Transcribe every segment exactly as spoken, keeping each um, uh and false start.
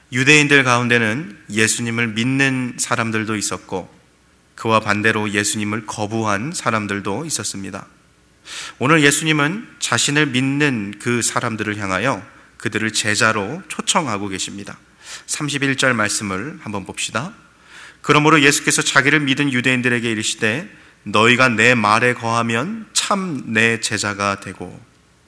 유대인들 가운데는 예수님을 믿는 사람들도 있었고 그와 반대로 예수님을 거부한 사람들도 있었습니다. 오늘 예수님은 자신을 믿는 그 사람들을 향하여 그들을 제자로 초청하고 계십니다. 삼십일 절 말씀을 한번 봅시다. 그러므로 예수께서 자기를 믿은 유대인들에게 이르시되 너희가 내 말에 거하면 참 내 제자가 되고.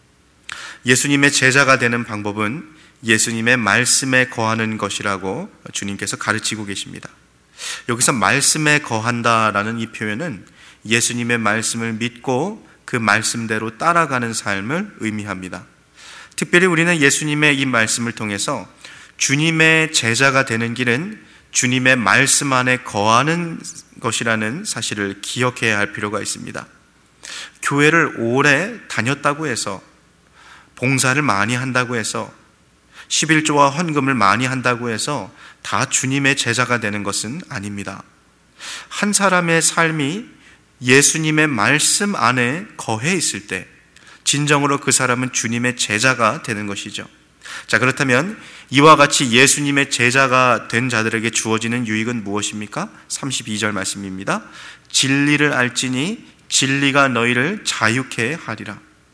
예수님의 제자가 되는 방법은 예수님의 말씀에 거하는 것이라고 주님께서 가르치고 계십니다. 여기서 말씀에 거한다라는 이 표현은 예수님의 말씀을 믿고 그 말씀대로 따라가는 삶을 의미합니다. 특별히 우리는 예수님의 이 말씀을 통해서 주님의 제자가 되는 길은 주님의 말씀 안에 거하는 것이라는 사실을 기억해야 할 필요가 있습니다. 교회를 오래 다녔다고 해서, 봉사를 많이 한다고 해서, 십일조와 헌금을 많이 한다고 해서 다 주님의 제자가 되는 것은 아닙니다. 한 사람의 삶이 예수님의 말씀 안에 거해 있을 때 진정으로 그 사람은 주님의 제자가 되는 것이죠. 자, 그렇다면 이와 같이 예수님의 제자가 된 자들에게 주어지는 유익은 무엇입니까? 삼십이 절 말씀입니다. 진리를 알지니 진리가 너희를 자유케 하리라.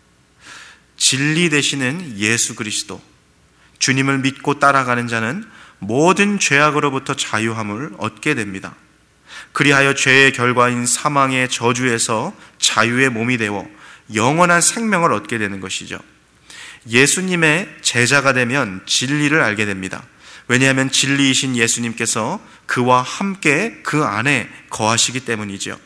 진리 되시는 예수 그리스도, 주님을 믿고 따라가는 자는 모든 죄악으로부터 자유함을 얻게 됩니다. 그리하여 죄의 결과인 사망의 저주에서 자유의 몸이 되어 영원한 생명을 얻게 되는 것이죠. 예수님의 제자가 되면 진리를 알게 됩니다. 왜냐하면 진리이신 예수님께서 그와 함께 그 안에 거하시기 때문이죠.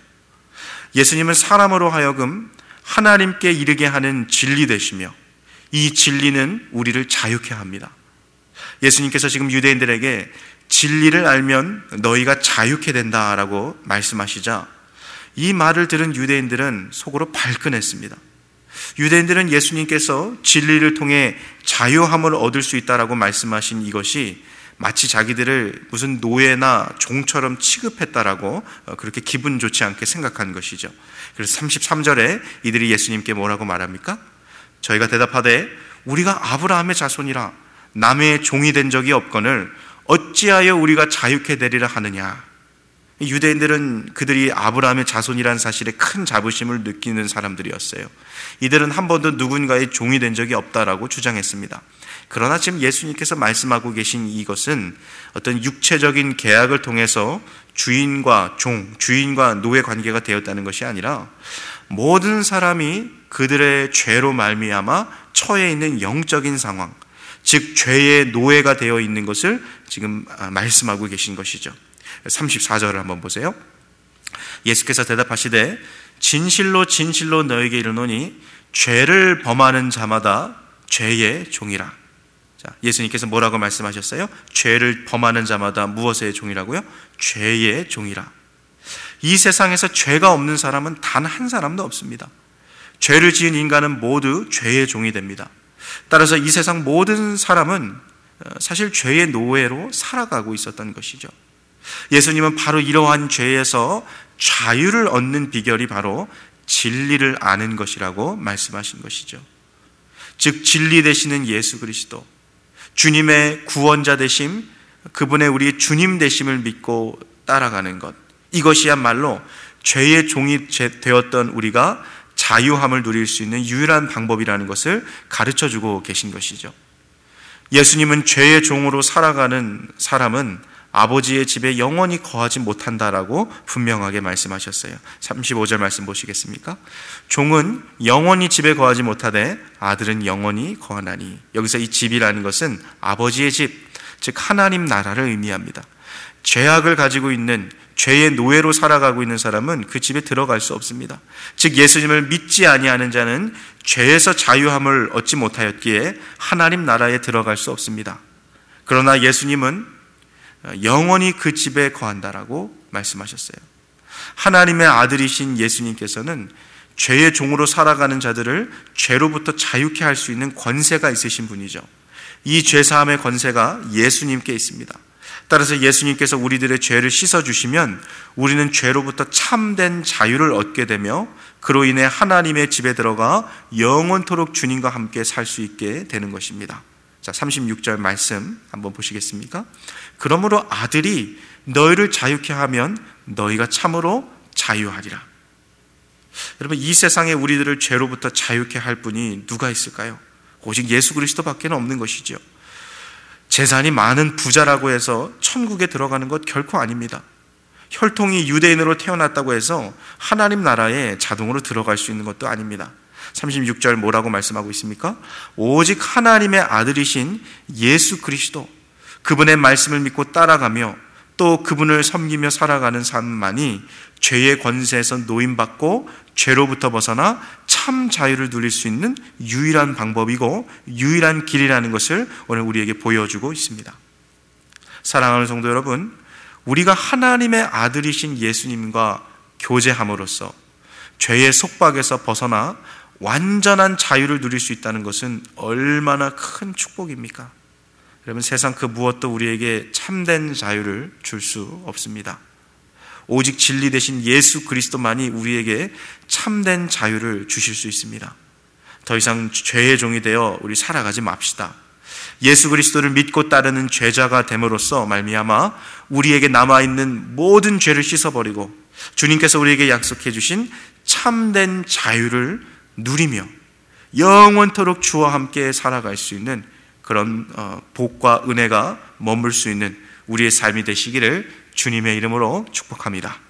예수님은 사람으로 하여금 하나님께 이르게 하는 진리 되시며 이 진리는 우리를 자유케 합니다. 예수님께서 지금 유대인들에게 진리를 알면 너희가 자유케 된다라고 말씀하시자 이 말을 들은 유대인들은 속으로 발끈했습니다. 유대인들은 예수님께서 진리를 통해 자유함을 얻을 수 있다라고 말씀하신 이것이 마치 자기들을 무슨 노예나 종처럼 취급했다라고 그렇게 기분 좋지 않게 생각한 것이죠. 그래서 삼십삼 절에 이들이 예수님께 뭐라고 말합니까? 저희가 대답하되 우리가 아브라함의 자손이라 남의 종이 된 적이 없거늘 어찌하여 우리가 자유케 되리라 하느냐. 유대인들은 그들이 아브라함의 자손이라는 사실에 큰 자부심을 느끼는 사람들이었어요. 이들은 한 번도 누군가의 종이 된 적이 없다라고 주장했습니다. 그러나 지금 예수님께서 말씀하고 계신 이것은 어떤 육체적인 계약을 통해서 주인과 종, 주인과 노예 관계가 되었다는 것이 아니라 모든 사람이 그들의 죄로 말미암아 처해 있는 영적인 상황, 즉 죄의 노예가 되어 있는 것을 지금 말씀하고 계신 것이죠. 삼십사 절을 한번 보세요. 예수께서 대답하시되 진실로 진실로 너에게 이르노니 죄를 범하는 자마다 죄의 종이라. 자, 예수님께서 뭐라고 말씀하셨어요? 죄를 범하는 자마다 무엇의 종이라고요? 죄의 종이라. 이 세상에서 죄가 없는 사람은 단 한 사람도 없습니다. 죄를 지은 인간은 모두 죄의 종이 됩니다. 따라서 이 세상 모든 사람은 사실 죄의 노예로 살아가고 있었던 것이죠. 예수님은 바로 이러한 죄에서 자유를 얻는 비결이 바로 진리를 아는 것이라고 말씀하신 것이죠. 즉 진리 되시는 예수 그리스도, 주님의 구원자 되심, 그분의 우리 주님 되심을 믿고 따라가는 것, 이것이야말로 죄의 종이 되었던 우리가 자유함을 누릴 수 있는 유일한 방법이라는 것을 가르쳐주고 계신 것이죠. 예수님은 죄의 종으로 살아가는 사람은 아버지의 집에 영원히 거하지 못한다라고 분명하게 말씀하셨어요. 삼십오 절 말씀 보시겠습니까? 종은 영원히 집에 거하지 못하되 아들은 영원히 거하나니. 여기서 이 집이라는 것은 아버지의 집, 즉 하나님 나라를 의미합니다. 죄악을 가지고 있는, 죄의 노예로 살아가고 있는 사람은 그 집에 들어갈 수 없습니다. 즉 예수님을 믿지 아니하는 자는 죄에서 자유함을 얻지 못하였기에 하나님 나라에 들어갈 수 없습니다. 그러나 예수님은 영원히 그 집에 거한다라고 말씀하셨어요. 하나님의 아들이신 예수님께서는 죄의 종으로 살아가는 자들을 죄로부터 자유케 할 수 있는 권세가 있으신 분이죠. 이 죄사함의 권세가 예수님께 있습니다. 따라서 예수님께서 우리들의 죄를 씻어주시면 우리는 죄로부터 참된 자유를 얻게 되며 그로 인해 하나님의 집에 들어가 영원토록 주님과 함께 살 수 있게 되는 것입니다. 자, 삼십육 절 말씀 한번 보시겠습니까? 그러므로 아들이 너희를 자유케 하면 너희가 참으로 자유하리라. 여러분, 이 세상에 우리들을 죄로부터 자유케 할 분이 누가 있을까요? 오직 예수 그리스도밖에 없는 것이죠. 재산이 많은 부자라고 해서 천국에 들어가는 것 결코 아닙니다. 혈통이 유대인으로 태어났다고 해서 하나님 나라에 자동으로 들어갈 수 있는 것도 아닙니다. 삼십육 절 뭐라고 말씀하고 있습니까? 오직 하나님의 아들이신 예수 그리스도, 그분의 말씀을 믿고 따라가며 또 그분을 섬기며 살아가는 삶만이 죄의 권세에서 노임받고 죄로부터 벗어나 참 자유를 누릴 수 있는 유일한 방법이고 유일한 길이라는 것을 오늘 우리에게 보여주고 있습니다. 사랑하는 성도 여러분, 우리가 하나님의 아들이신 예수님과 교제함으로써 죄의 속박에서 벗어나 완전한 자유를 누릴 수 있다는 것은 얼마나 큰 축복입니까? 여러분, 세상 그 무엇도 우리에게 참된 자유를 줄 수 없습니다. 오직 진리 되신 예수 그리스도만이 우리에게 참된 자유를 주실 수 있습니다. 더 이상 죄의 종이 되어 우리 살아가지 맙시다. 예수 그리스도를 믿고 따르는 죄자가 됨으로써 말미암아 우리에게 남아있는 모든 죄를 씻어버리고 주님께서 우리에게 약속해 주신 참된 자유를 누리며 영원토록 주와 함께 살아갈 수 있는 그런 복과 은혜가 머물 수 있는 우리의 삶이 되시기를 주님의 이름으로 축복합니다.